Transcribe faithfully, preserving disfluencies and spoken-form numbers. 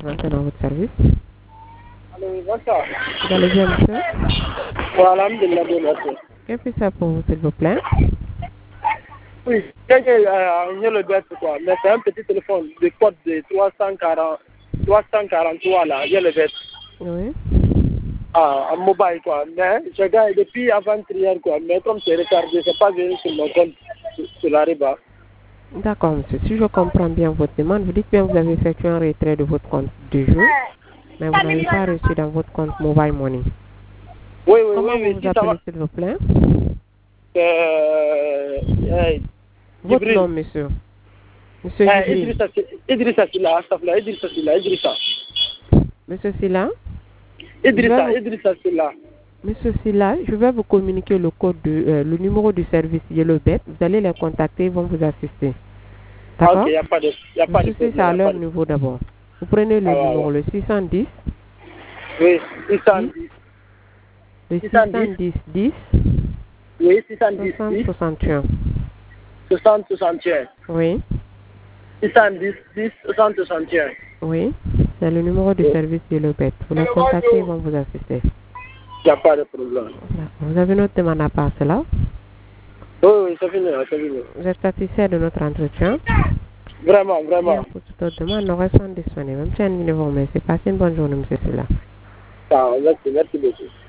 présenter dans votre service. Allô, bonsoir. Vous allez bien, monsieur? Voilà, alhamdulillah, bien, merci. Que puis ça pour vous, s'il vous plaît? Oui, j'ai euh, le bête, quoi. Mais c'est un petit téléphone de code de trois cent quarante, trois cent quarante-trois, là, j'ai le bête. Oui. Ah, en mobile, quoi. Mais je gagne depuis avant-hier, quoi. Mais comme c'est retardé, c'est pas venu sur mon compte, sur, sur la riba. D'accord, monsieur. Si je comprends bien votre demande, vous dites bien que vous avez effectué un retrait de votre compte de jeu, mais vous n'avez pas reçu dans votre compte Mobile Money. Oui, oui, Comment oui, vous oui, vous si ça va. appelez, s'il vous plaît? Euh, euh, Votre Jibril. nom, monsieur? Monsieur Euh, Jibril. Idrissa, Idrissa Silla, Astafla, Idrissa Silla, Idrissa. Monsieur Silla? Je vais Idrissa, vous... Idrissa Silla. Monsieur Silla, je vais vous communiquer le code de, euh, le numéro du service YellowBet. Vous allez les contacter, ils vont vous assister. Ah, ok, D'accord? il n'y a pas de, y a pas de Monsieur, c'est problème, à y a leur pas de niveau d'abord. Vous prenez le ah, ouais, numéro, ouais. le six cent dix, Oui, dix, six cent dix, le six cent dix, six cent dix, dix, oui, six cent dix, soixante, dix, soixante et un. soixante, soixante et un. Oui, six cent dix, dix, soixante, soixante et un. oui. C'est le numéro du Oui. service YellowBet. Vous les contactez, ils vont vous assister. Il n'y a pas de problème. D'accord. Vous avez notre demande à part cela? Oui, oui, c'est fini, c'est fini. Vous êtes satisfait de notre entretien? Vraiment, Bien, vraiment. pour toute autre demande, nos restes sont disponibles. Monsieur Annie, vous remercie. Passez une bonne journée, monsieur Silla. Ah, merci, merci beaucoup.